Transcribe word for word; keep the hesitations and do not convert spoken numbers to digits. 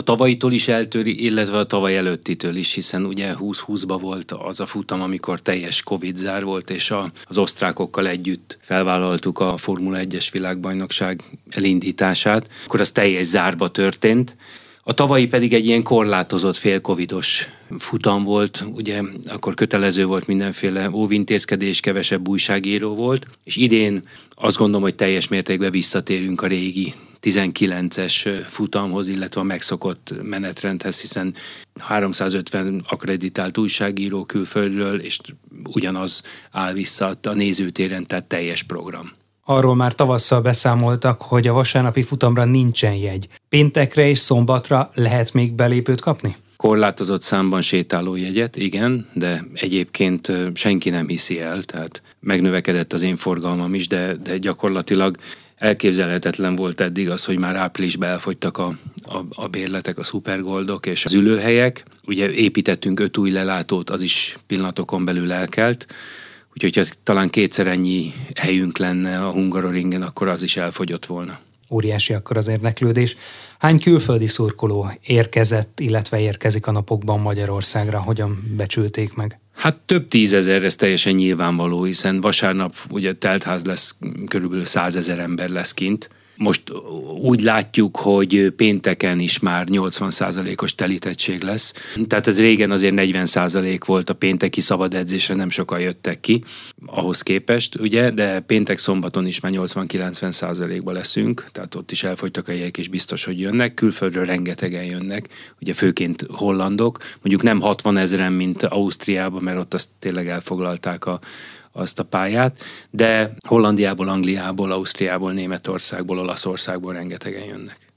tavalyitól is eltöri, illetve a tavaly előttitől is, hiszen ugye húsz-húszban volt az a futam, amikor teljes Covid zár volt, és a, az osztrákokkal együtt felvállaltuk a Formula egyes világbajnokság elindítását, akkor az teljes zárba történt. A tavalyi pedig egy ilyen korlátozott fél-covidos futam volt, ugye akkor kötelező volt mindenféle óvintézkedés, kevesebb újságíró volt, és idén azt gondolom, hogy teljes mértékben visszatérünk a régi tizenkilences futamhoz, illetve a megszokott menetrendhez, hiszen háromszázötven akkreditált újságíró külföldről, és ugyanaz áll vissza a nézőtéren, tehát teljes program. Arról már tavasszal beszámoltak, hogy a vasárnapi futamra nincsen jegy. Péntekre és szombatra lehet még belépőt kapni? Korlátozott számban sétálójegyet, igen, de egyébként senki nem hiszi el, tehát megnövekedett az én forgalmam is, de, de gyakorlatilag elképzelhetetlen volt eddig az, hogy már áprilisban elfogytak a, a, a bérletek, a szupergoldok és az ülőhelyek. Ugye építettünk öt új lelátót, az is pillanatokon belül elkelt, úgyhogy ha talán kétszer ennyi helyünk lenne a Hungaroringen, akkor az is elfogyott volna. Óriási akkor az érdeklődés. Hány külföldi szurkoló érkezett, illetve érkezik a napokban Magyarországra? Hogyan becsülték meg? Hát több tízezer, ez teljesen nyilvánvaló, hiszen vasárnap ugye teltház lesz, körülbelül százezer ember lesz kint. Most úgy látjuk, hogy pénteken is már nyolcvan százalékos telítettség lesz. Tehát ez régen azért negyven százalék volt a pénteki szabad edzésre, nem sokan jöttek ki ahhoz képest, ugye, de péntek-szombaton is már nyolcvan-kilencven százalékban leszünk, tehát ott is elfogytak a jegyek, és biztos, hogy jönnek. Külföldről rengetegen jönnek, ugye főként hollandok, mondjuk nem hatvan ezeren, mint Ausztriában, mert ott azt tényleg elfoglalták a azt a pályát, de Hollandiából, Angliából, Ausztriából, Németországból, Olaszországból rengetegen jönnek.